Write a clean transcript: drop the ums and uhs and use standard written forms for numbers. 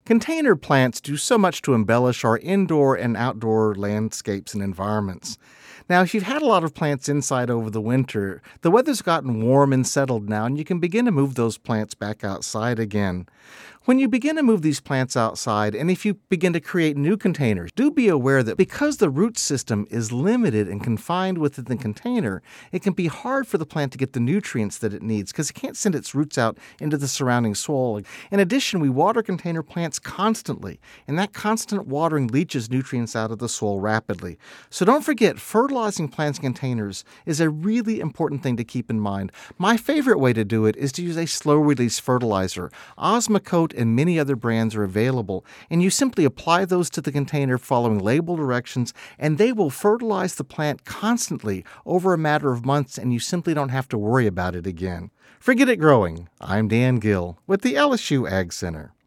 Container plants do so much to embellish our indoor and outdoor landscapes and environments. Now, if you've had a lot of plants inside over the winter, the weather's gotten warm and settled now, and you can begin to move those plants back outside again. When you begin to move these plants outside, and if you begin to create new containers, do be aware that because the root system is limited and confined within the container, it can be hard for the plant to get the nutrients that it needs because it can't send its roots out into the surrounding soil. In addition, we water container plants constantly, and that constant watering leaches nutrients out of the soil rapidly. So don't forget, fertilizing plants in containers is a really important thing to keep in mind. My favorite way to do it is to use a slow-release fertilizer. Osmocote and many other brands are available, and you simply apply those to the container following label directions, and they will fertilize the plant constantly over a matter of months, and you simply don't have to worry about it again. Forget it growing. I'm Dan Gill with the LSU Ag Center.